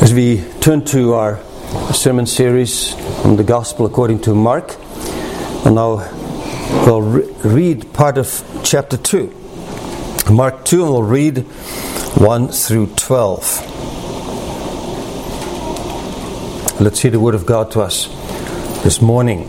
As we turn to our sermon series on the Gospel according to Mark, and now we'll read part of chapter 2. Mark 2, and we'll read 1 through 12. Let's hear the word of God to us this morning.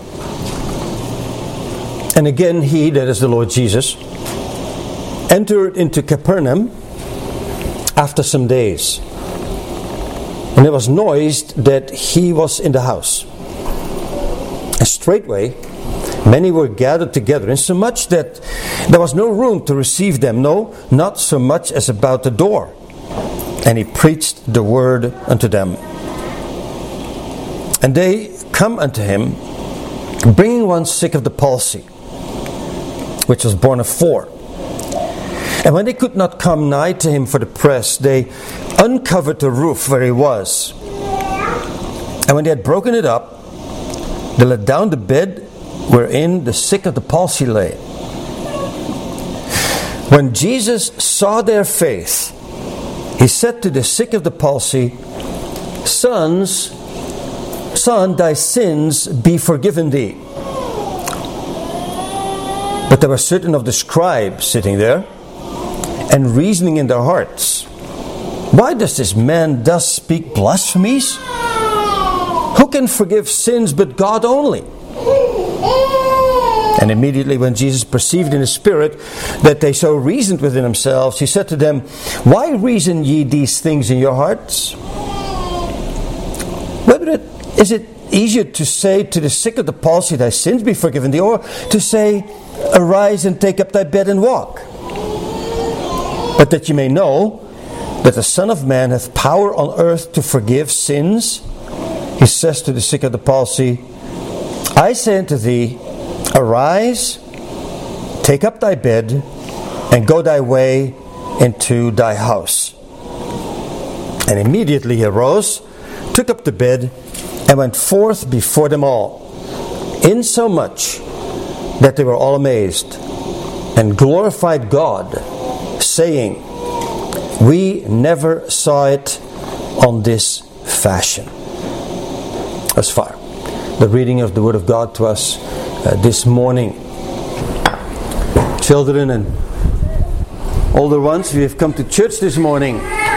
And again he, that is the Lord Jesus, entered into Capernaum after some days. And it was noised that he was in the house. And straightway many were gathered together, insomuch that there was no room to receive them, no, not so much as about the door. And he preached the word unto them. And they come unto him, bringing one sick of the palsy, which was born of 4. And when they could not come nigh to him for the press, they uncovered the roof where he was. And when they had broken it up, they let down the bed wherein the sick of the palsy lay. When Jesus saw their faith, he said to the sick of the palsy, Son, thy sins be forgiven thee. But there were certain of the scribes sitting there, and reasoning in their hearts, why does this man thus speak blasphemies? Who can forgive sins but God only? And immediately when Jesus perceived in his spirit that they so reasoned within themselves, he said to them, Why reason ye these things in your hearts? Is it easier to say to the sick of the palsy, thy sins be forgiven thee, or to say, Arise and take up thy bed and walk? But that ye may know that the Son of Man hath power on earth to forgive sins, he says to the sick of the palsy, I say unto thee, Arise, take up thy bed, and go thy way into thy house. And immediately he arose, took up the bed, and went forth before them all, insomuch that they were all amazed, and glorified God, saying, We never saw it on this fashion. As far the reading of the Word of God to us this morning. Children and older ones, we have come to church this morning.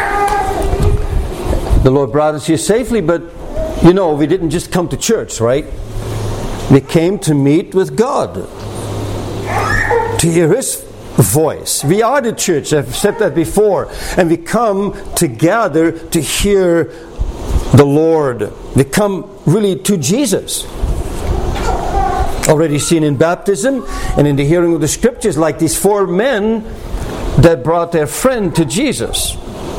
The Lord brought us here safely, but you know, we didn't just come to church, right? We came to meet with God, to hear His voice. We are the church, I've said that before, and we come together to hear the Lord. We come really to Jesus. Already seen in baptism and in the hearing of the scriptures, like these 4 men that brought their friend to Jesus.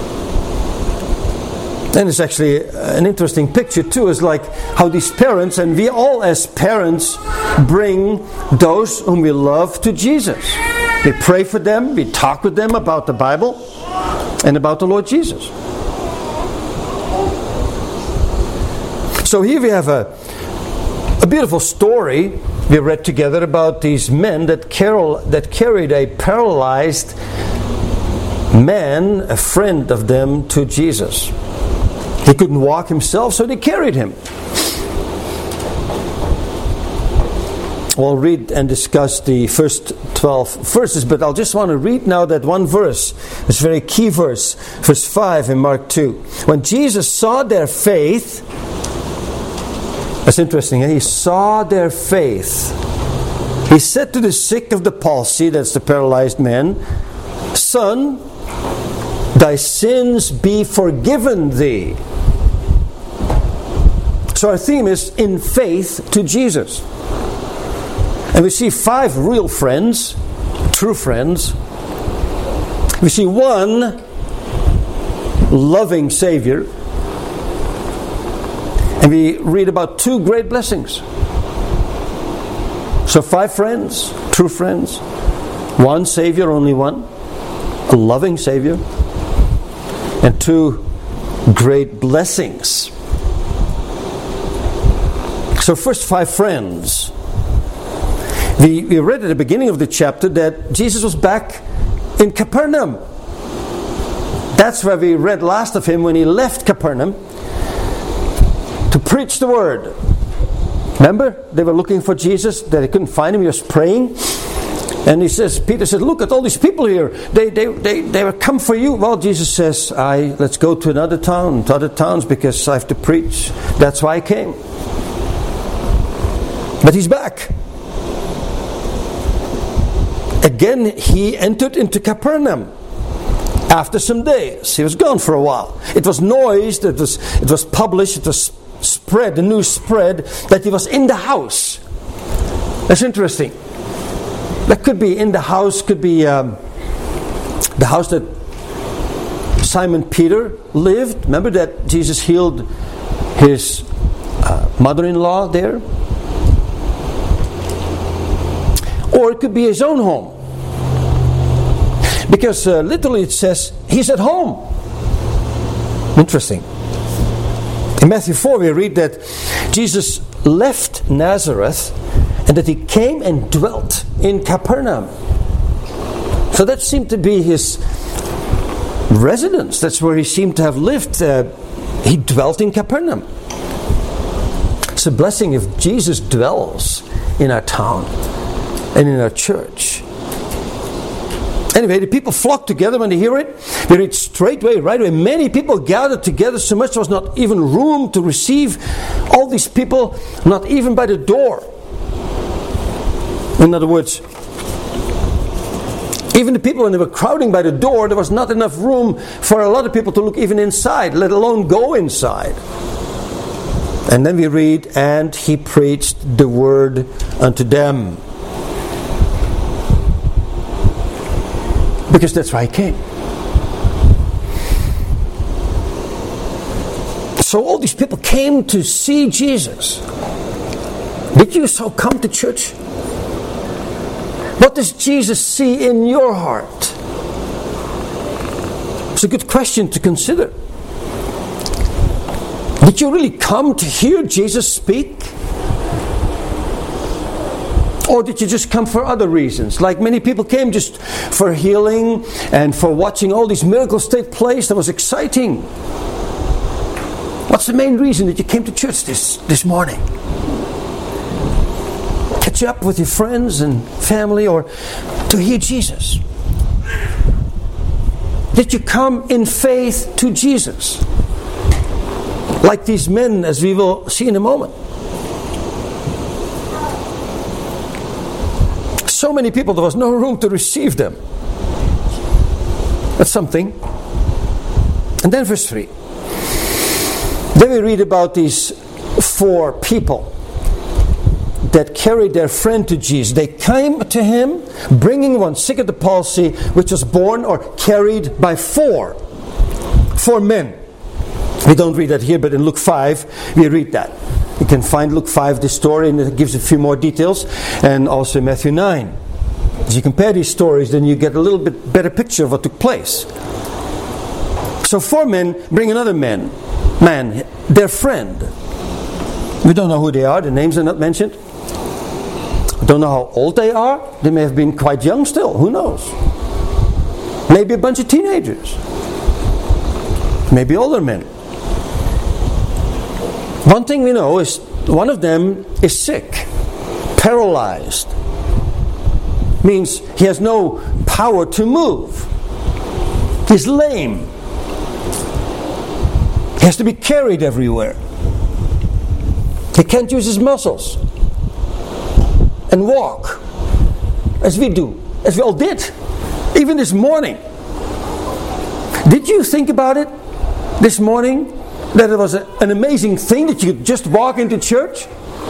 And it's actually an interesting picture too. It's like how these parents, and we all as parents, bring those whom we love to Jesus. We pray for them, we talk with them about the Bible and about the Lord Jesus. So here we have a beautiful story we read together about these men that carried a paralyzed man, a friend of them, to Jesus. He couldn't walk himself, so they carried him. We'll read and discuss the first 12 verses, but I'll just want to read now that one verse. It's a very key verse, verse 5 in Mark 2. When Jesus saw their faith, that's interesting, he saw their faith. He said to the sick of the palsy, that's the paralyzed man, Son, thy sins be forgiven thee. So our theme is in faith to Jesus. And we see 5 real friends, true friends. We see 1 loving Savior. And we read about 2 great blessings. So 5 friends, true friends. 1 Savior, only 1. A loving Savior. And 2 great blessings. So first 5 friends. We read at the beginning of the chapter that Jesus was back in Capernaum. That's where we read last of him when he left Capernaum. to preach the word. Remember, they were looking for Jesus. They couldn't find him. He was praying. And Peter said, look at all these people here. They were come for you. Well, Jesus says, let's go to another town, to other towns, because I have to preach. That's why I came. But he's back. Again, he entered into Capernaum. After some days, he was gone for a while. It was noised, it was published, it was spread, the news spread that he was in the house. That's interesting. That could be in the house, could be the house that Simon Peter lived. Remember that Jesus healed his mother-in-law there? Or it could be his own home. Because literally it says, he's at home. Interesting. In Matthew 4 we read that Jesus left Nazareth and that he came and dwelt in Capernaum. So that seemed to be his residence. That's where he seemed to have lived. He dwelt in Capernaum. It's a blessing if Jesus dwells in our town and in our church. Anyway, the people flocked together when they hear it. We read straightway, right away. Many people gathered together, so much there was not even room to receive all these people, not even by the door. In other words, even the people, when they were crowding by the door, there was not enough room for a lot of people to look even inside, let alone go inside. And then we read, and he preached the word unto them. Because that's why he came. So all these people came to see Jesus. Did you so come to church? What does Jesus see in your heart? It's a good question to consider. Did you really come to hear Jesus speak? Or did you just come for other reasons? Like many people came just for healing and for watching all these miracles take place. That was exciting. What's the main reason that you came to church this morning? Catch up with your friends and family, or to hear Jesus? Did you come in faith to Jesus? Like these men, as we will see in a moment. So many people, there was no room to receive them. That's something. And then verse 3. Then we read about these 4 people that carried their friend to Jesus. They came to him, bringing one sick of the palsy, which was borne or carried by 4 men. We don't read that here, but in Luke 5, we read that. You can find Luke 5, this story, and it gives a few more details, and also Matthew 9. As you compare these stories, then you get a little bit better picture of what took place. So 4 men bring another man, their friend. We don't know who they are, the names are not mentioned. We don't know how old they are. They may have been quite young still, who knows? Maybe a bunch of teenagers. Maybe older men. One thing we know is one of them is sick, paralyzed. Means he has no power to move. He's lame. He has to be carried everywhere. He can't use his muscles and walk as we do, as we all did, even this morning. Did you think about it this morning? That it was an amazing thing that you could just walk into church?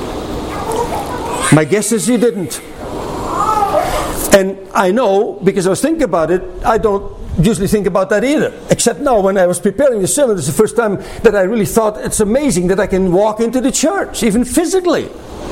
My guess is you didn't. And I know, because I was thinking about it, I don't usually think about that either. Except now, when I was preparing the sermon, it's the first time that I really thought it's amazing that I can walk into the church, even physically.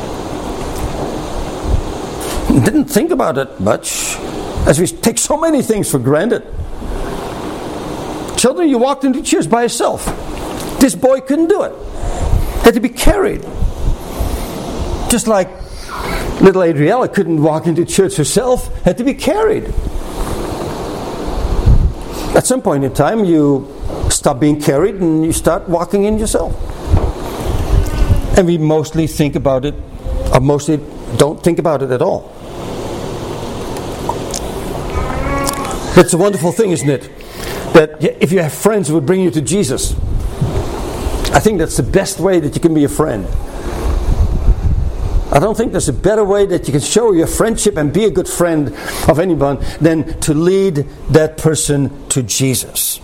Didn't think about it much, as we take so many things for granted. Children, you walked into church by yourself. This boy couldn't do it. Had to be carried. Just like little Adriella couldn't walk into church herself, had to be carried. At some point in time, you stop being carried and you start walking in yourself. And we mostly think about it, or mostly don't think about it at all. It's a wonderful thing, isn't it? That if you have friends who would bring you to Jesus, I think that's the best way that you can be a friend. I don't think there's a better way that you can show your friendship and be a good friend of anyone than to lead that person to Jesus.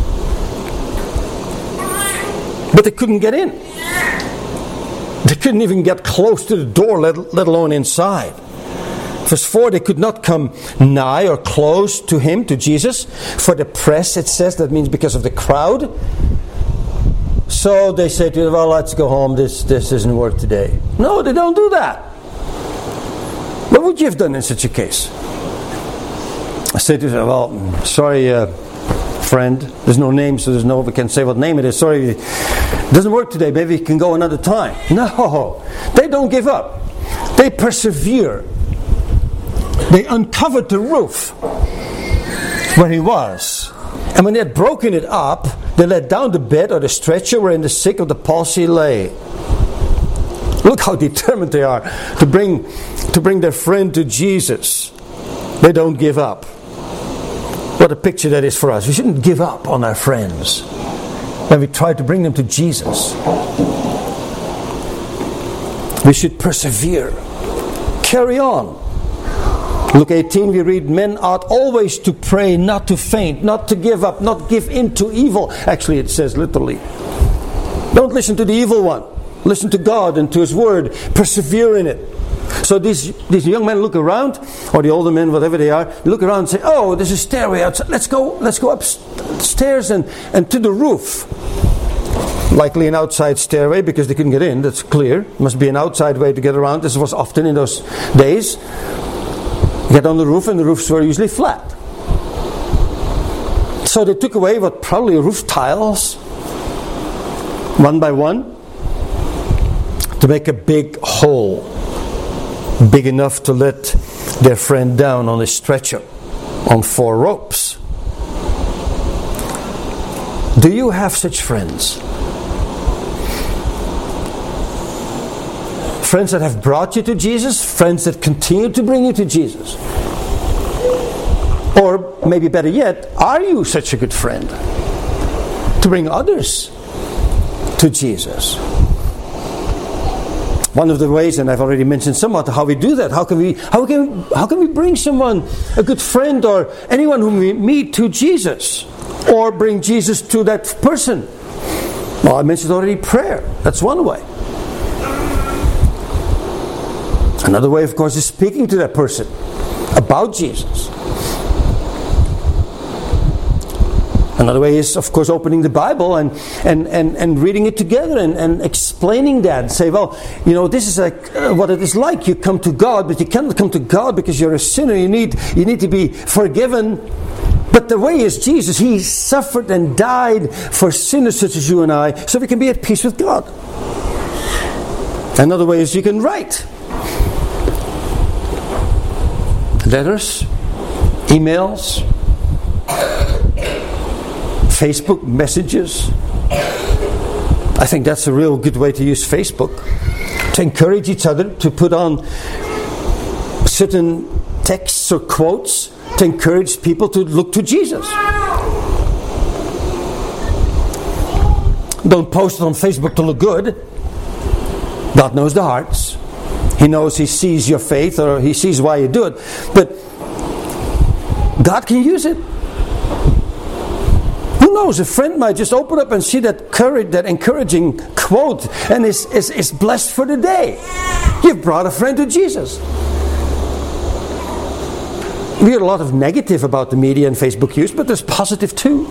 But they couldn't get in. They couldn't even get close to the door, let alone inside. Verse 4, they could not come nigh or close to him, to Jesus. For the press, it says, that means because of the crowd. So they say to him, well, let's go home, this doesn't work today. No, they don't do that. What would you have done in such a case? I say to them, well, sorry, friend, there's no name, so we can say what name it is. Sorry, it doesn't work today, maybe we can go another time. No, they don't give up. They persevere. They uncovered the roof where he was. And when they had broken it up, they let down the bed or the stretcher wherein the sick of the palsy lay. Look how determined they are to bring their friend to Jesus. They don't give up. What a picture that is for us. We shouldn't give up on our friends when we try to bring them to Jesus. We should persevere. Carry on. Luke 18 we read, men ought always to pray, not to faint, not to give up, not give in to evil. Actually it says literally. Don't listen to the evil one. Listen to God and to His Word. Persevere in it. So these young men look around, or the older men, whatever they are, look around and say, oh, there's a stairway outside. Let's go upstairs and to the roof. Likely an outside stairway because they couldn't get in, that's clear. Must be an outside way to get around. This was often in those days. Get on the roof, and the roofs were usually flat. So they took away what probably roof tiles, one by one, to make a big hole, big enough to let their friend down on a stretcher, on 4 ropes. Do you have such friends? Friends that have brought you to Jesus, friends that continue to bring you to Jesus. Or maybe better yet, are you such a good friend to bring others to Jesus? One of the ways, and I've already mentioned somewhat how we do that. How can we bring someone, a good friend or anyone whom we meet, to Jesus? Or bring Jesus to that person? Well, I mentioned already prayer. That's one way. Another way, of course, is speaking to that person about Jesus. Another way is, of course, opening the Bible and reading it together and explaining that. Say, well, this is like what it is like. You come to God, but you cannot come to God because you're a sinner. You need to be forgiven. But the way is Jesus. He suffered and died for sinners such as you and I, so we can be at peace with God. Another way is you can write letters, emails, Facebook messages. I think that's a real good way to use Facebook, to encourage each other to put on certain texts or quotes to encourage people to look to Jesus. Don't post it on Facebook to look good. God knows the hearts. He knows, He sees your faith, or He sees why you do it. But God can use it. Who knows? A friend might just open up and see that encouraging quote, and is blessed for the day. You've brought a friend to Jesus. We hear a lot of negative about the media and Facebook use, but there's positive too.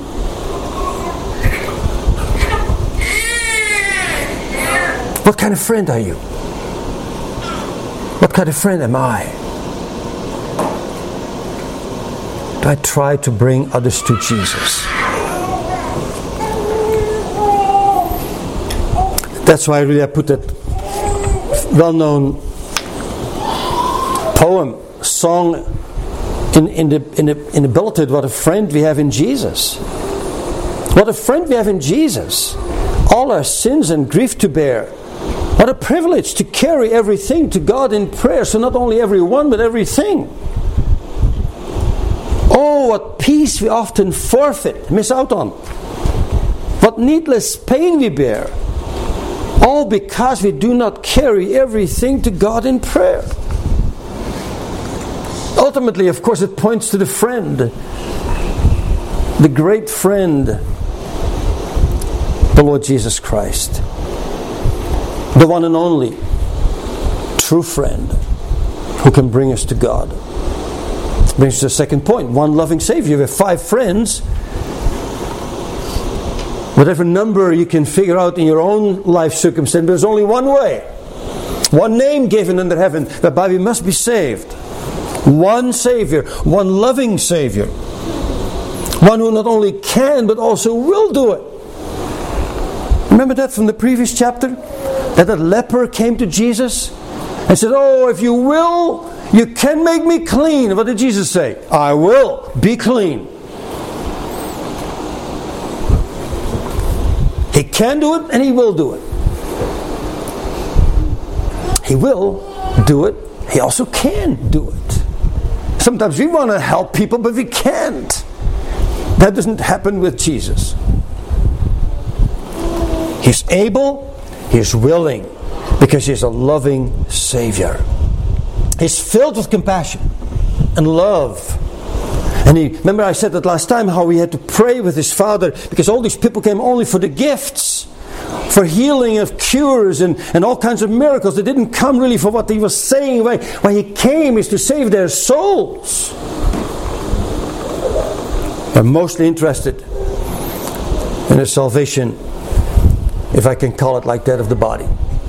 What kind of friend are you? What kind of friend am I? Do I try to bring others to Jesus? That's why I put that well-known poem, song in the bulletin. What a friend we have in Jesus! What a friend we have in Jesus! All our sins and grief to bear. What a privilege to carry everything to God in prayer. So not only everyone, but everything. Oh, what peace we often forfeit, miss out on. What needless pain we bear. All because we do not carry everything to God in prayer. Ultimately, of course, it points to the friend. The great friend, the Lord Jesus Christ. The one and only true friend who can bring us to God. Brings us to the second point. One loving Savior. We have 5 friends. Whatever number you can figure out in your own life circumstance, there's only one way. One name given under heaven whereby we must be saved. One Savior. One loving Savior. One who not only can but also will do it. Remember that from the previous chapter? That leper came to Jesus and said, "Oh, if you will, you can make me clean." What did Jesus say? "I will be clean." He can do it and He will do it. He will do it. He also can do it. Sometimes we want to help people, but we can't. That doesn't happen with Jesus. He's able, He's willing, because He's a loving Savior. He's filled with compassion and love. And remember I said that last time, how he had to pray with his Father, because all these people came only for the gifts, for healing of cures and all kinds of miracles. They didn't come really for what He was saying. Why He came is to save their souls. They're mostly interested in the salvation, if I can call it like that, of the body.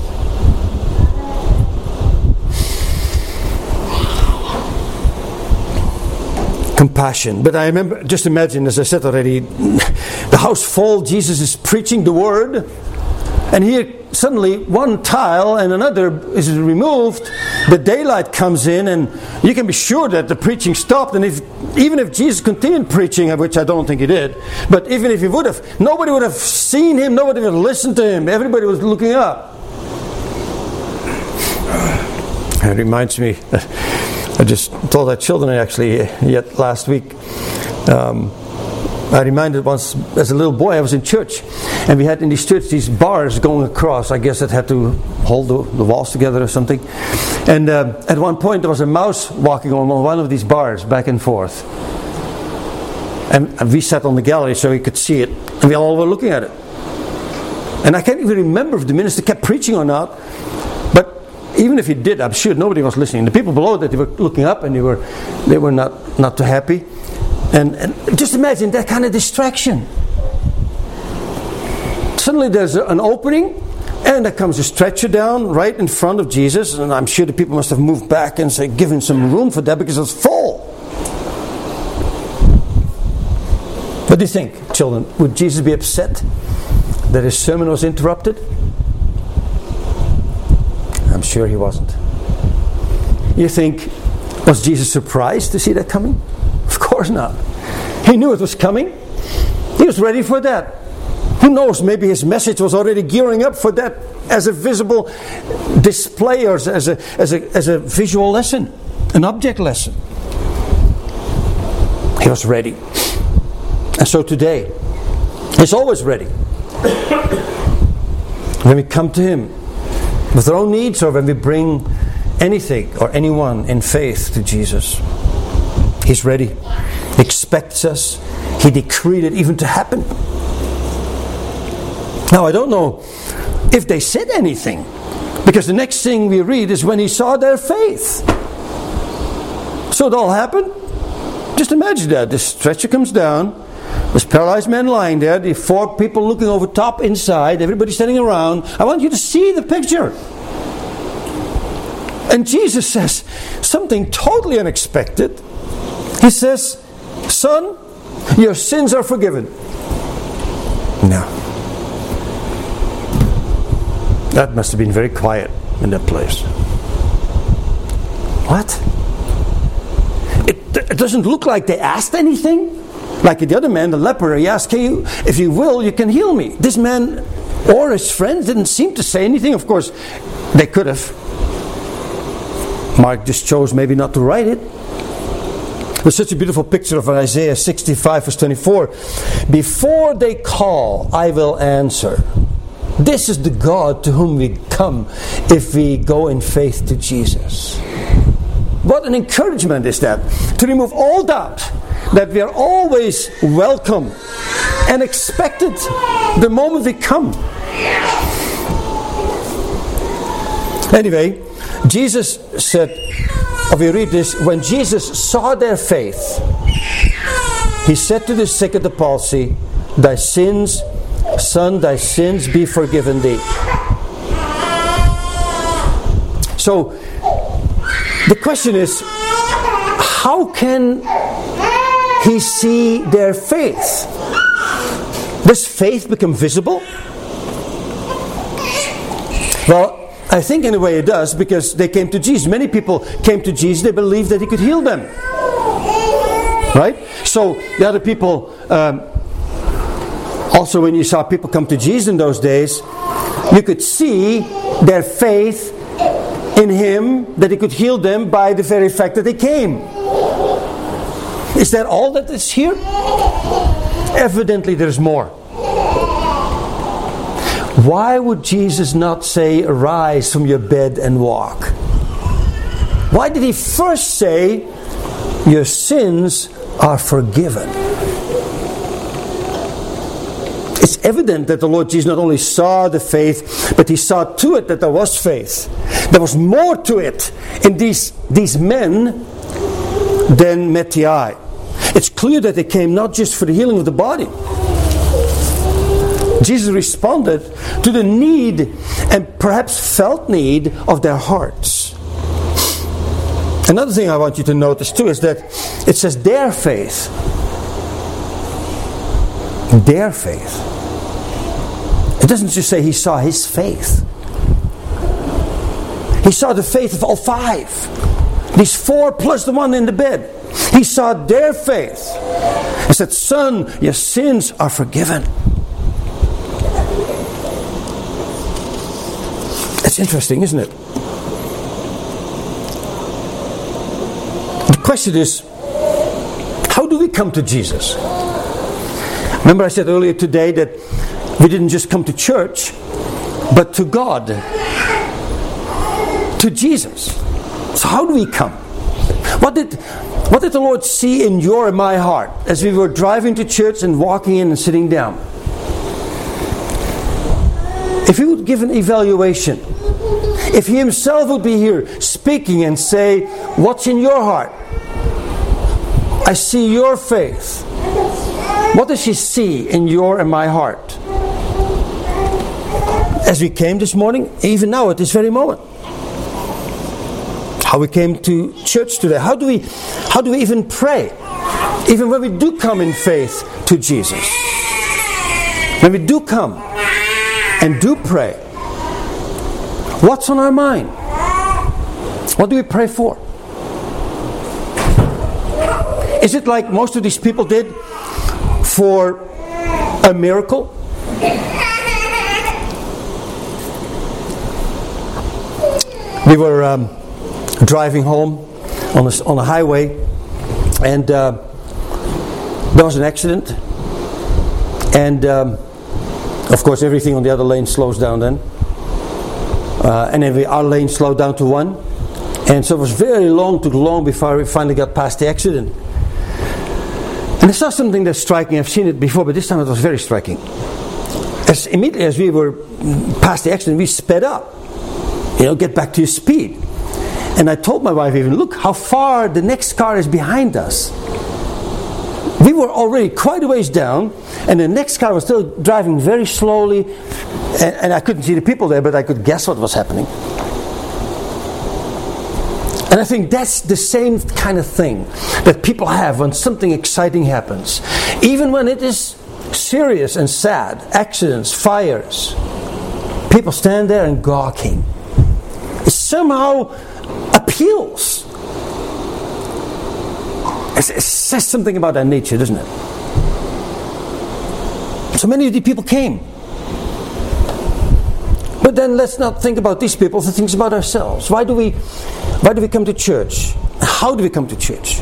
Compassion. But I remember, just imagine, as I said already, the house full, Jesus is preaching the word, and here suddenly one tile and another is removed, the daylight comes in, and you can be sure that the preaching stopped. And even if Jesus continued preaching, which I don't think He did, but even if He would have, nobody would have seen Him, nobody would have listened to Him. Everybody was looking up. It reminds me, I just told our children actually yet last week. I reminded once, as a little boy, I was in church, and we had in this church these bars going across. I guess that had to hold the walls together or something. And at one point there was a mouse walking on one of these bars back and forth. And we sat on the gallery so we could see it, and we all were looking at it. And I can't even remember if the minister kept preaching or not. But even if he did, I'm sure nobody was listening. The people below that, they were looking up, and they were not too happy. And just imagine that kind of distraction. Suddenly there's an opening, and there comes a stretcher down right in front of Jesus, and I'm sure the people must have moved back and given some room for that because it's full. What do you think, children? Would Jesus be upset that His sermon was interrupted? I'm sure He wasn't. You think, was Jesus surprised to see that coming? Of course not. He knew it was coming. He was ready for that. Who knows, maybe His message was already gearing up for that as a visible display, or as a visual lesson, an object lesson. He was ready. And so today, He's always ready. When we come to Him with our own needs, or when we bring anything or anyone in faith to Jesus, He's ready. He expects us. He decreed it even to happen. Now, I don't know if they said anything, because the next thing we read is when He saw their faith. So it all happened. Just imagine that. The stretcher comes down. This paralyzed man lying there. The 4 people looking over top inside. Everybody standing around. I want you to see the picture. And Jesus says something totally unexpected. He says, "Son, your sins are forgiven." Now, that must have been very quiet in that place. What? It doesn't look like they asked anything. Like the other man, the leper, he asked, "If you will, you can heal me." This man or his friends didn't seem to say anything. Of course, they could have. Mark just chose maybe not to write it. There's such a beautiful picture of Isaiah 65 verse 24. Before they call, I will answer. This is the God to whom we come if we go in faith to Jesus. What an encouragement is that, to remove all doubt that we are always welcome and expected the moment we come. Anyway, Jesus said, if we read this, when Jesus saw their faith, he said to the sick of the palsy, thy sins, son, thy sins be forgiven thee. So, the question is, how can he see their faith? Does faith become visible? Well, I think in a way it does, because they came to Jesus. Many people came to Jesus, they believed that he could heal them. Right? So the other people, also when you saw people come to Jesus in those days, you could see their faith in him, that he could heal them by the very fact that they came. Is that all that is here? Evidently there's more. Why would Jesus not say, arise from your bed and walk? Why did he first say, your sins are forgiven? It's evident that the Lord Jesus not only saw the faith, but he saw to it that there was faith. There was more to it in these men than met the eye. It's clear that they came not just for the healing of the body. Jesus responded to the need, and perhaps felt need, of their hearts. Another thing I want you to notice too is that it says their faith. Their faith. It doesn't just say he saw his faith. He saw the faith of all five. These four plus the one in the bed. He saw their faith. He said, son, your sins are forgiven. That's interesting, isn't it? The question is, how do we come to Jesus? Remember I said earlier today that we didn't just come to church, but to God. To Jesus. So how do we come? What did the Lord see in your and my heart as we were driving to church and walking in and sitting down? If he would give an evaluation, if he himself would be here speaking and say, what's in your heart? I see your faith. What does he see in your and my heart? As we came this morning, even now at this very moment. How we came to church today. How do we even pray? Even when we do come in faith to Jesus. When we do come and do pray, what's on our mind? What do we pray for? Is it like most of these people did, for a miracle? We were driving home on a highway, and there was an accident, and of course everything on the other lane slows down then, and then our lane slowed down to 1, and so it was took long before we finally got past the accident. And I saw something that's striking. I've seen it before, but this time it was very striking. Immediately as we were past the accident, we sped up. Get back to your speed. And I told my wife even, look how far the next car is behind us. We were already quite a ways down, and the next car was still driving very slowly, and I couldn't see the people there, but I could guess what was happening. And I think that's the same kind of thing that people have when something exciting happens. Even when it is serious and sad, accidents, fires, people stand there and gawking. It somehow appeals. It says something about our nature, doesn't it? So many of the people came. But then let's not think about these people, let's think about ourselves. Why do we come to church? How do we come to church?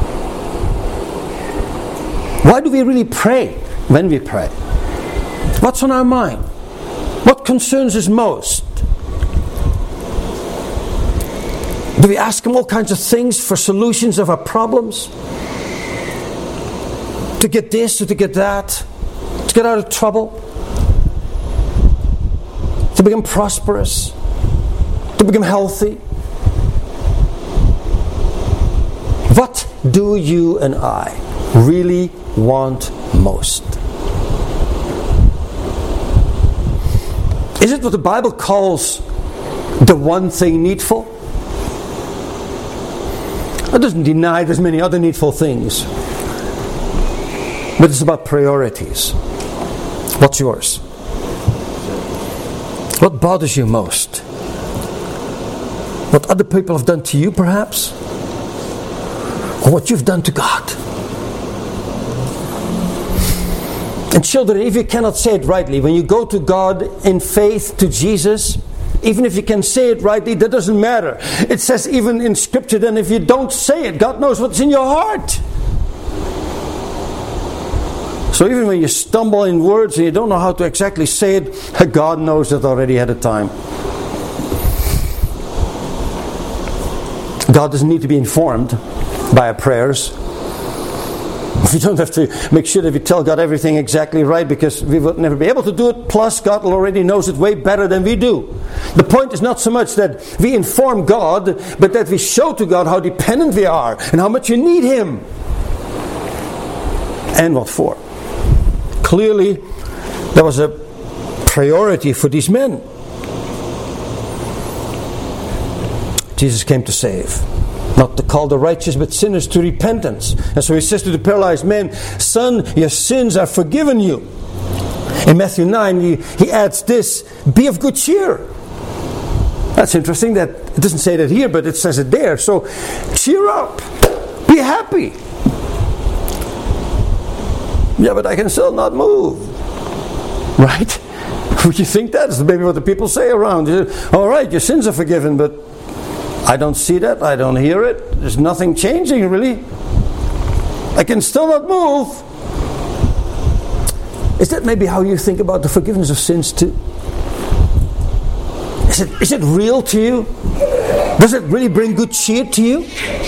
Why do we really pray when we pray? What's on our mind? What concerns us most? Do we ask Him all kinds of things for solutions of our problems? To get this or to get that? To get out of trouble? To become prosperous? To become healthy? What do you and I really want most? Is it what the Bible calls the one thing needful? It doesn't deny there's many other needful things. But it's about priorities. What's yours? What bothers you most? What other people have done to you, perhaps? Or what you've done to God? And children, if you cannot say it rightly, when you go to God in faith to Jesus, even if you can say it rightly, that doesn't matter. It says even in Scripture, then if you don't say it, God knows what's in your heart. So even when you stumble in words and you don't know how to exactly say it, God knows it already ahead of time. God doesn't need to be informed by our prayers. We don't have to make sure that we tell God everything exactly right, because we will never be able to do it. Plus, God already knows it way better than we do. The point is not so much that we inform God, but that we show to God how dependent we are and how much you need Him. And what for? Clearly, there was a priority for these men. Jesus came to save. Not to call the righteous, but sinners to repentance. And so He says to the paralyzed man, "Son, your sins are forgiven you." In Matthew 9, he adds this, "Be of good cheer." That's interesting that it doesn't say that here, but it says it there. So, cheer up. Be happy. Yeah, but I can still not move. Right? Would you think that's maybe what the people say around? All right, your sins are forgiven, but I don't see that. I don't hear it. There's nothing changing, really. I can still not move. Is that maybe how you think about the forgiveness of sins too? Is it real to you? Does it really bring good cheer to you?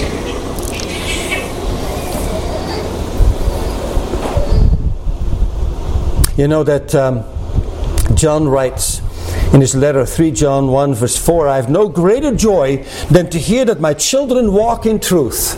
You know that John writes in his letter, 3 John 1 verse 4, "I have no greater joy than to hear that my children walk in truth."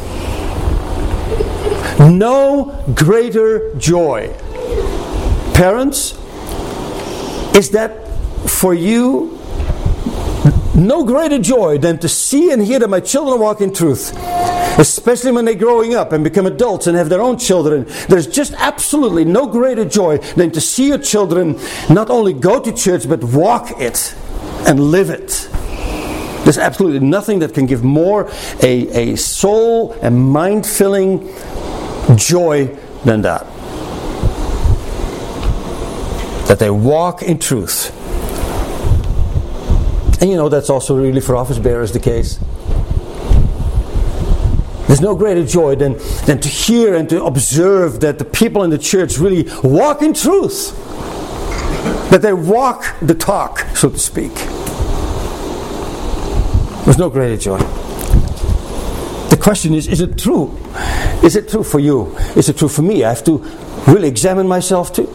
No greater joy. Parents, is that for you no greater joy than to see and hear that my children walk in truth? Especially when they're growing up and become adults and have their own children. There's just absolutely no greater joy than to see your children not only go to church, but walk it and live it. There's absolutely nothing that can give more a soul and mind-filling joy than that. That they walk in truth. And you know, that's also really for office bearers the case. There's no greater joy than to hear and to observe that the people in the church really walk in truth. That they walk the talk, so to speak. There's no greater joy. The question is it true? Is it true for you? Is it true for me? I have to really examine myself too.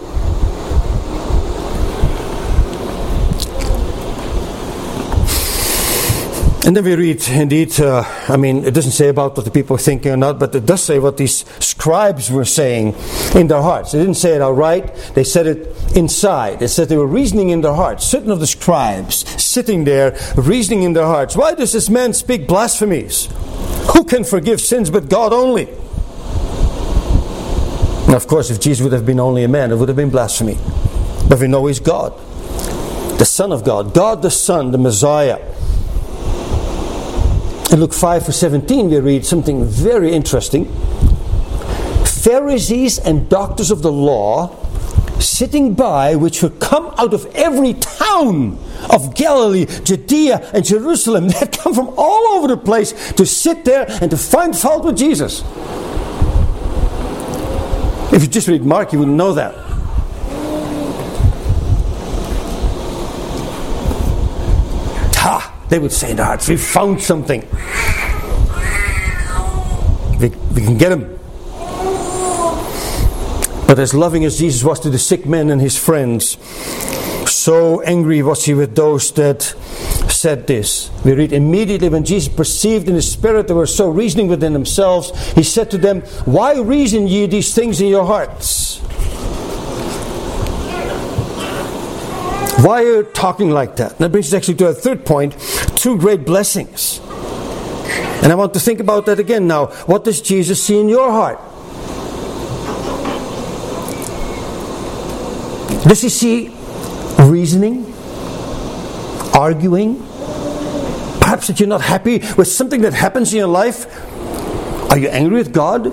And then we read, indeed, it doesn't say about what the people are thinking or not, but it does say what these scribes were saying in their hearts. They didn't say it outright, they said it inside. It said they were reasoning in their hearts. Certain of the scribes sitting there, reasoning in their hearts. Why does this man speak blasphemies? Who can forgive sins but God only? Now, of course, if Jesus would have been only a man, it would have been blasphemy. But we know He's God, the Son of God, God the Son, the Messiah. In Luke 5 verse 17 we read something very interesting. Pharisees and doctors of the law sitting by, which would come out of every town of Galilee, Judea, and Jerusalem. They'd come from all over the place to sit there and to find fault with Jesus. If you just read Mark, you wouldn't know that. They would say in their hearts, we found something. We can get him. But as loving as Jesus was to the sick man and his friends, so angry was he with those that said this. We read, immediately when Jesus perceived in his spirit they were so reasoning within themselves, he said to them, why reason ye these things in your hearts? Why are you talking like that? That brings us actually to our third point, two great blessings. And I want to think about that again now. What does Jesus see in your heart? Does he see reasoning? Arguing? Perhaps that you're not happy with something that happens in your life? Are you angry with God?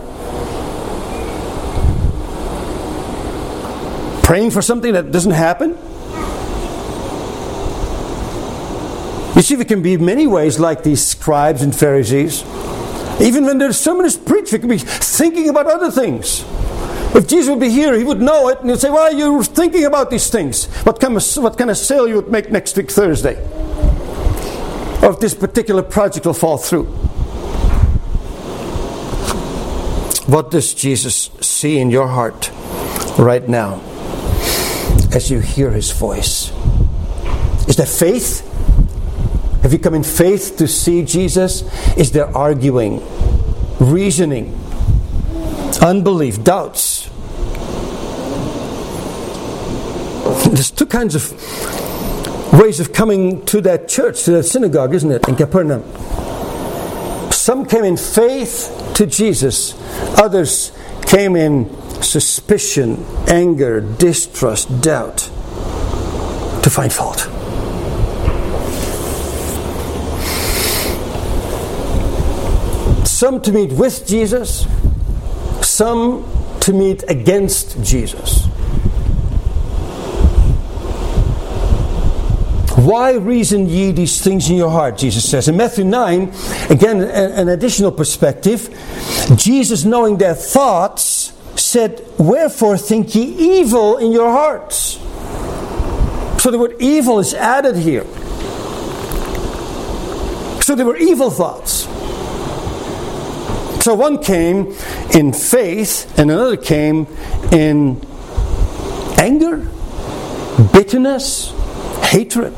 Praying for something that doesn't happen? You see, we can be in many ways like these scribes and Pharisees. Even when the sermon is preached, we can be thinking about other things. If Jesus would be here, he would know it, and he'd say, why are you thinking about these things? What kind of sale you would make next week Thursday? Or if this particular project will fall through. What does Jesus see in your heart right now as you hear his voice? Is there faith? Have you come in faith to see Jesus? Is there arguing, reasoning, unbelief, doubts? There's two kinds of ways of coming to that church, to that synagogue, isn't it, in Capernaum? Some came in faith to Jesus. Others came in suspicion, anger, distrust, doubt, to find fault. Some to meet with Jesus, some to meet against Jesus. Why reason ye these things in your heart, Jesus says. In Matthew 9, again, an additional perspective. Jesus, knowing their thoughts, said, wherefore think ye evil in your hearts? So the word evil is added here. So there were evil thoughts. So one came in faith and another came in anger, bitterness, hatred.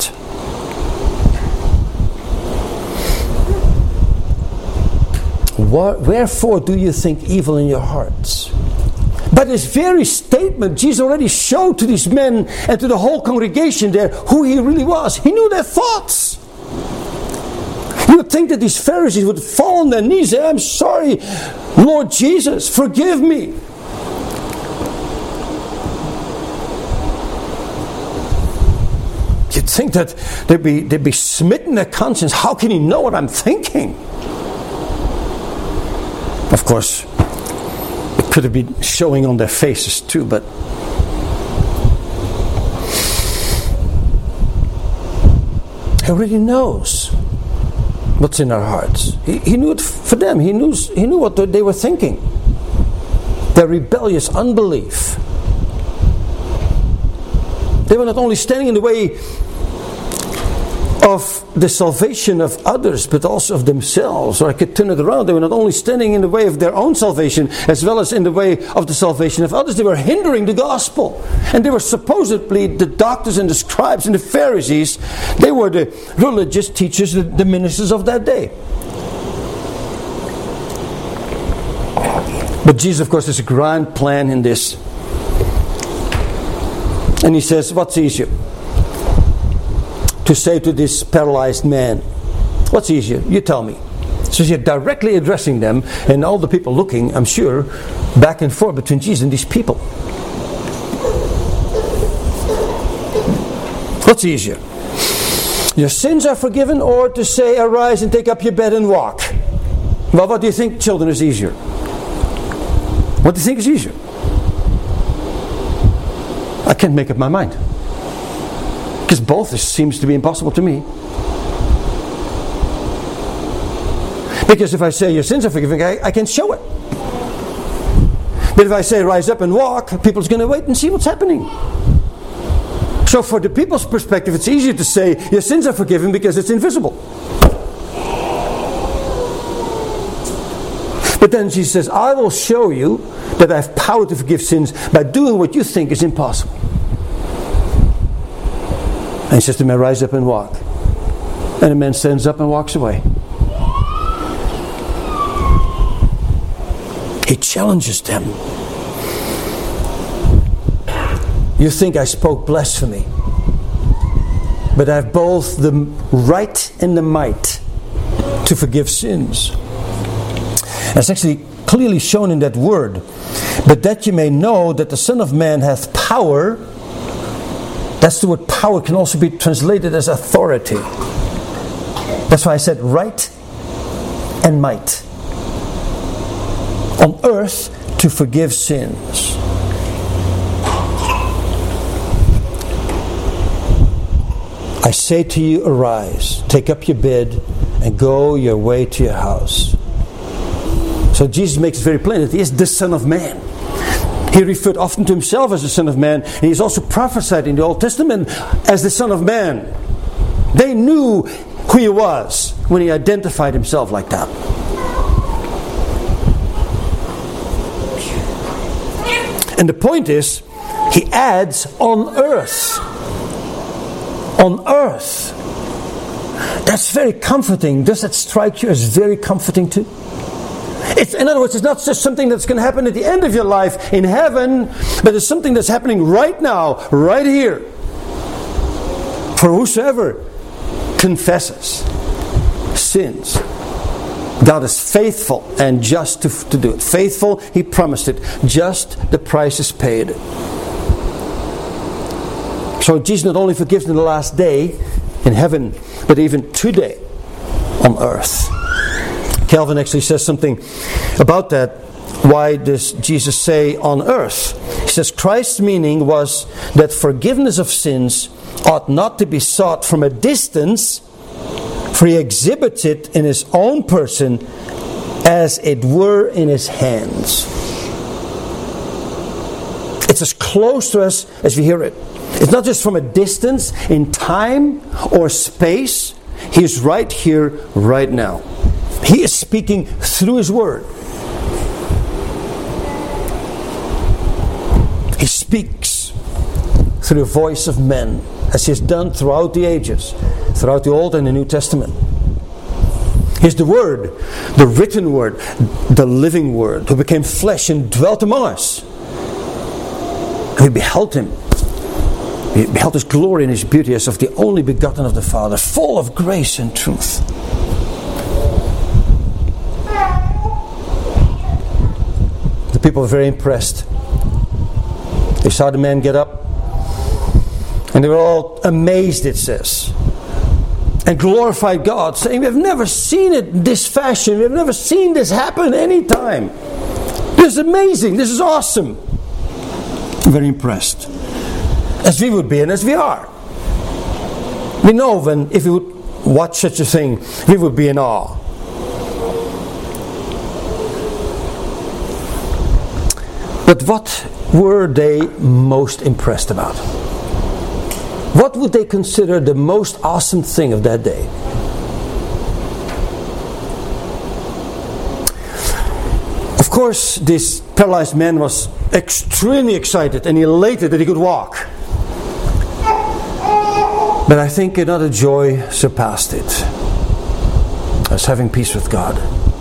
Wherefore do you think evil in your hearts? By this very statement, Jesus already showed to these men and to the whole congregation there who he really was. He knew their thoughts. You would think that these Pharisees would fall on their knees and say, I'm sorry, Lord Jesus, forgive me. You'd think that they'd be smitten in their conscience. How can he know what I'm thinking? Of course, it could have been showing on their faces too, but he already knows what's in our hearts. He knew it for them. He knew what they were thinking. Their rebellious unbelief. They were not only standing in the way of the salvation of others, but also of themselves. Or I could turn it around. They were not only standing in the way of their own salvation, as well as in the way of the salvation of others. They were hindering the gospel. And they were supposedly the doctors and the scribes and the Pharisees. They were the religious teachers, the ministers of that day. But Jesus, of course, has a grand plan in this. And he says, what's easier? To say to this paralyzed man, what's easier? You tell me. So you're directly addressing them, and all the people looking, I'm sure, back and forth between Jesus and these people. What's easier? Your sins are forgiven, or to say, arise and take up your bed and walk? Well, what do you think, children, is easier? What do you think is easier? I can't make up my mind. Because both seems to be impossible to me. Because if I say your sins are forgiven, I can show it. But if I say rise up and walk, people's going to wait and see what's happening. So for the people's perspective, it's easier to say your sins are forgiven because it's invisible. But then Jesus says, I will show you that I have power to forgive sins by doing what you think is impossible. And he says to the man, rise up and walk. And the man stands up and walks away. He challenges them. You think I spoke blasphemy, but I have both the right and the might to forgive sins. That's actually clearly shown in that word. But that you may know that the Son of Man hath power. That's the word power, can also be translated as authority. That's why I said right and might. On earth to forgive sins. I say to you, arise, take up your bed, and go your way to your house. So Jesus makes it very plain that he is the Son of Man. He referred often to himself as the Son of Man, and he's also prophesied in the Old Testament as the Son of Man. They knew who he was when he identified himself like that. And the point is, he adds on earth. On earth. That's very comforting. Does that strike you as very comforting too? In other words, it's not just something that's going to happen at the end of your life in heaven, but it's something that's happening right now, right here. For whosoever confesses sins, God is faithful and just to do it. Faithful, he promised it. Just, the price is paid. So Jesus not only forgives in the last day in heaven, but even today on earth. Calvin actually says something about that. Why does Jesus say on earth? He says Christ's meaning was that forgiveness of sins ought not to be sought from a distance, for he exhibits it in his own person as it were in his hands. It's as close to us as we hear it. It's not just from a distance in time or space. He is right here, right now. He is speaking through his word. He speaks through the voice of men, as he has done throughout the ages, throughout the Old and the New Testament. He's the Word, the written Word, the living Word, who became flesh and dwelt among us. We beheld him. We beheld his glory and his beauty as of the only begotten of the Father, full of grace and truth. The people were very impressed. They saw the man get up, and they were all amazed, it says, and glorified God, saying, we have never seen it in this fashion. We have never seen this happen any time. This is amazing. This is awesome. Very impressed. As we would be and as we are. We know if we would watch such a thing, we would be in awe. But what were they most impressed about? What would they consider the most awesome thing of that day? Of course, this paralyzed man was extremely excited and elated that he could walk. But I think another joy surpassed it. As having peace with God.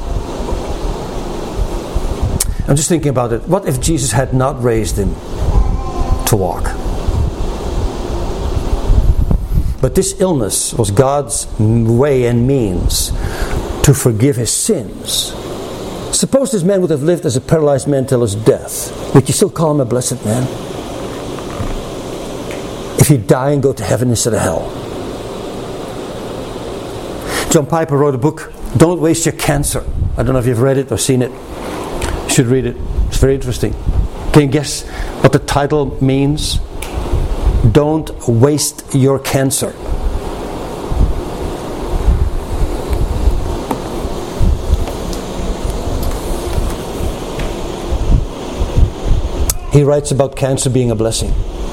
I'm just thinking about it. What if Jesus had not raised him to walk? But this illness was God's way and means to forgive his sins. Suppose this man would have lived as a paralyzed man till his death. Would you still call him a blessed man? If he'd die and go to heaven instead of hell. John Piper wrote a book, Don't Waste Your Cancer. I don't know if you've read it or seen it. You should read it. It's very interesting. Can you guess what the title means? Don't waste your cancer. He writes about cancer being a blessing.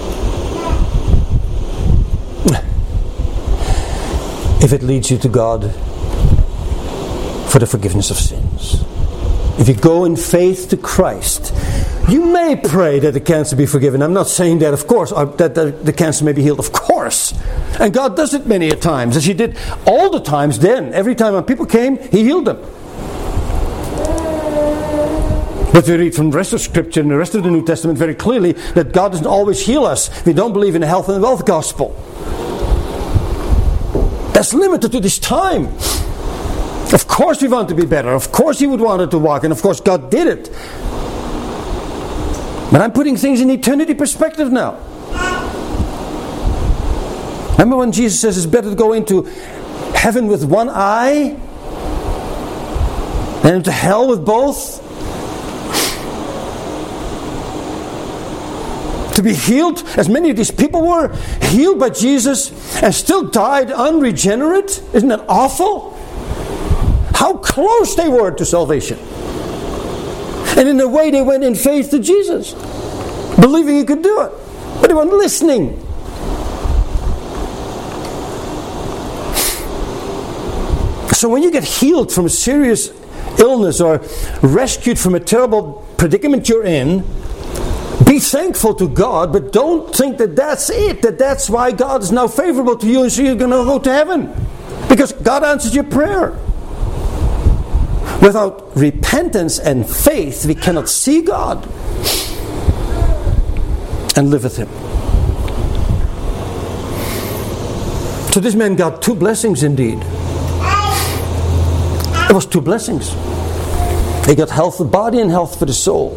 If it leads you to God for the forgiveness of sins. If you go in faith to Christ, you may pray that the cancer be forgiven. I'm not saying that, of course, that the cancer may be healed, of course. And God does it many a times, as He did all the times then. Every time when people came, He healed them. But we read from the rest of Scripture and the rest of the New Testament very clearly that God doesn't always heal us. We don't believe in the health and wealth gospel. That's limited to this time. Of course we want to be better. Of course He would want it to walk. And of course God did it. But I'm putting things in eternity perspective now. Remember when Jesus says it's better to go into heaven with one eye than into hell with both? To be healed, as many of these people were, healed by Jesus and still died unregenerate? Isn't that awful? How close they were to salvation. And in a way they went in faith to Jesus, believing He could do it. But they weren't listening. So when you get healed from a serious illness or rescued from a terrible predicament you're in, be thankful to God, but don't think that that's it, that that's why God is now favorable to you and so you're going to go to heaven. Because God answers your prayer. Without repentance and faith, we cannot see God and live with Him. So this man got two blessings indeed. It was two blessings. He got health for the body and health for the soul.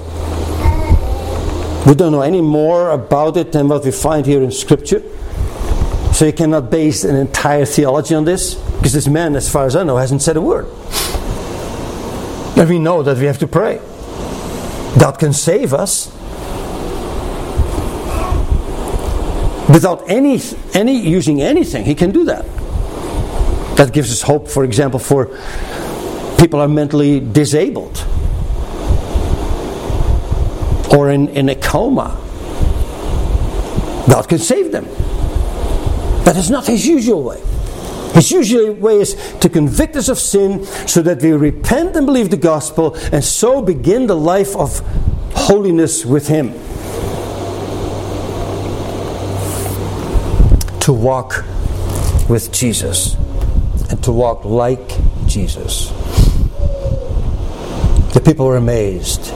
We don't know any more about it than what we find here in Scripture. So you cannot base an entire theology on this, because this man, as far as I know, hasn't said a word. And we know that we have to pray. God can save us without any using anything. He can do that. That gives us hope, for example, for people who are mentally disabled or in a coma. God can save them. But it's not His usual way. His usual way is to convict us of sin so that we repent and believe the gospel and so begin the life of holiness with Him. To walk with Jesus and to walk like Jesus. The people were amazed.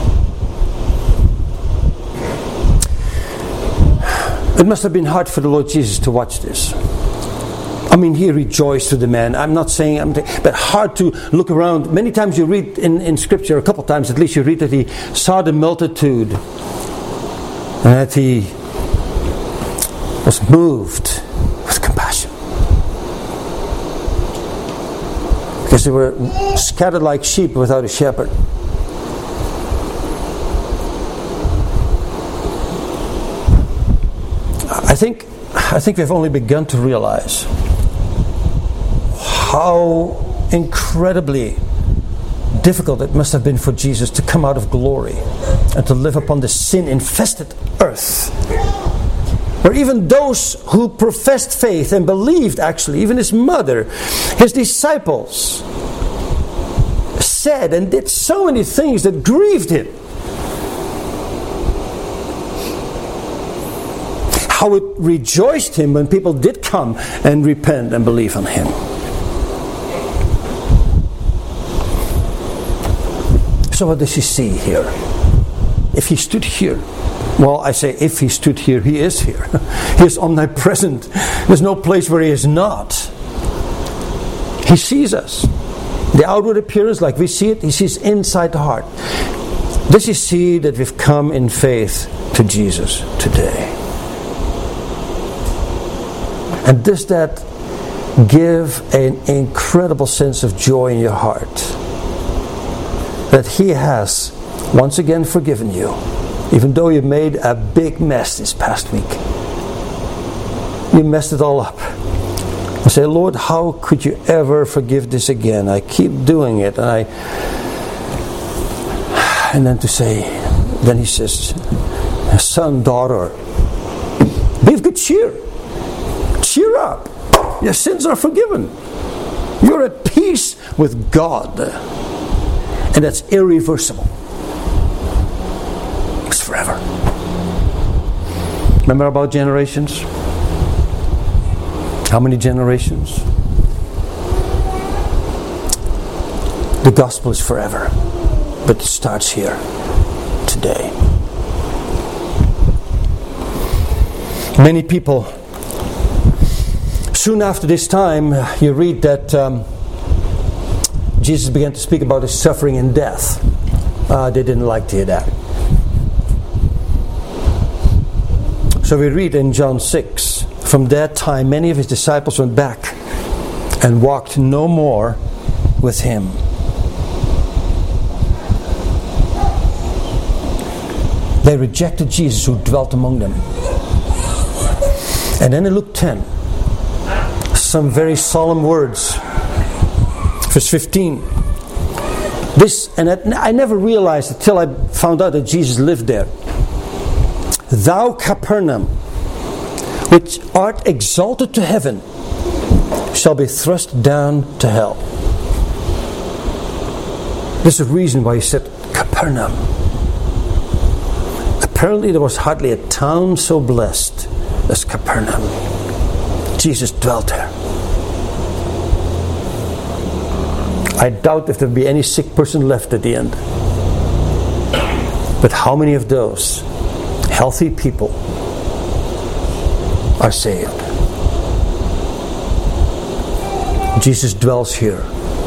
It must have been hard for the Lord Jesus to watch this. I mean, He rejoiced with the man. I'm not saying, but hard to look around. Many times you read in Scripture, a couple of times at least, you read that He saw the multitude and that He was moved with compassion. Because they were scattered like sheep without a shepherd. I think we've only begun to realize how incredibly difficult it must have been for Jesus to come out of glory and to live upon the sin-infested earth, where even those who professed faith and believed, actually, even His mother, His disciples, said and did so many things that grieved Him. How it rejoiced Him when people did come and repent and believe on Him. So what does He see here? If He stood here, well, I say if He stood here, He is here. He is omnipresent. There's no place where He is not. He sees us. The outward appearance, like we see it, He sees inside the heart. Does He see that we've come in faith to Jesus today? And does that give an incredible sense of joy in your heart? That He has once again forgiven you, even though you made a big mess this past week. you messed it all up. I say, Lord, how could you ever forgive this again? I keep doing it. And then then he says, son, daughter, be of good cheer. Cheer up. Your sins are forgiven. You're at peace with God. And that's irreversible. It's forever. Remember about generations? How many generations? The gospel is forever, but it starts here, today. Many people, soon after this time, you read that Jesus began to speak about his suffering and death. They didn't like to hear that. So we read in John 6, from that time many of his disciples went back and walked no more with him. They rejected Jesus who dwelt among them. And then in Luke 10, some very solemn words. Verse 15. I never realized until I found out that Jesus lived there. Thou Capernaum, which art exalted to heaven, shall be thrust down to hell. There's a reason why he said Capernaum. Apparently there was hardly a town so blessed as Capernaum. Jesus dwelt there. I doubt if there'd be any sick person left at the end. But how many of those healthy people are saved? Jesus dwells here.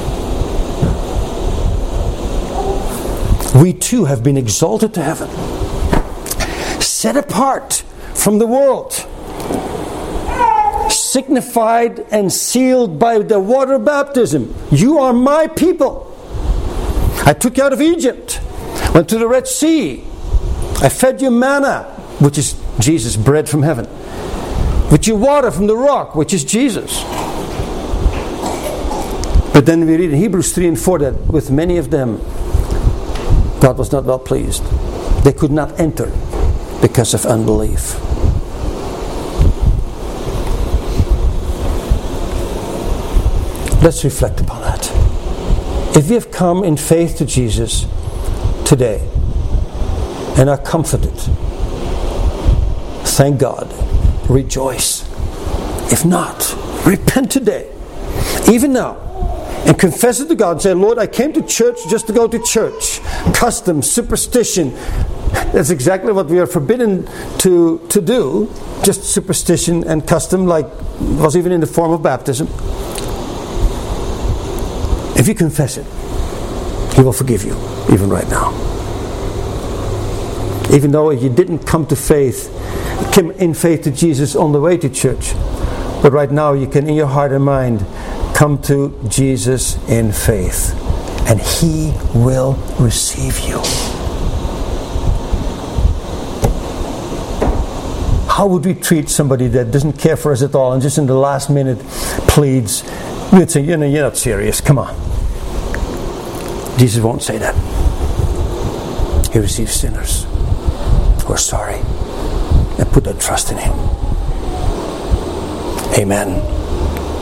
We too have been exalted to heaven, set apart from the world, signified and sealed by the water baptism. You are my people. I took you out of Egypt, went to the Red Sea. I fed you manna, which is Jesus, bread from heaven, with you water from the rock, which is Jesus. But then we read in Hebrews 3 and 4 that with many of them God was not well pleased. They could not enter because of unbelief. Let's reflect upon that. If you have come in faith to Jesus today and are comforted, thank God, rejoice. If not, repent today, even now, and confess it to God and say, Lord, I came to church just to go to church. Custom, superstition. That's exactly what we are forbidden to do. Just superstition and custom, like was even in the form of baptism. If you confess it, He will forgive you, even right now. Even though you didn't come in faith to Jesus on the way to church. But right now you can, in your heart and mind, come to Jesus in faith. And He will receive you. How would we treat somebody that doesn't care for us at all and just in the last minute pleads? We'd say, you're not serious, come on. Jesus won't say that. He receives sinners who are sorry and put their trust in Him. Amen.